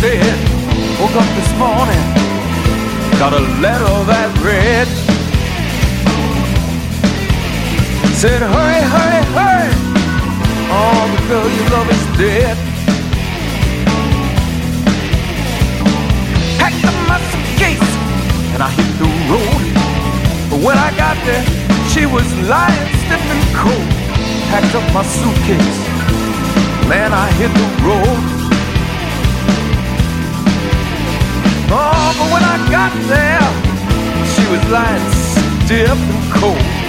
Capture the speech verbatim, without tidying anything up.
bed. Woke up this morning, got a letter that read, said hurry, hurry, hurry, oh, the girl you love is dead. Packed up my suitcase and I hit the road, but when I got there she was lying stiff and cold. Packed up my suitcase, man, I hit the road. Oh, but when I got there she was lying stiff and cold.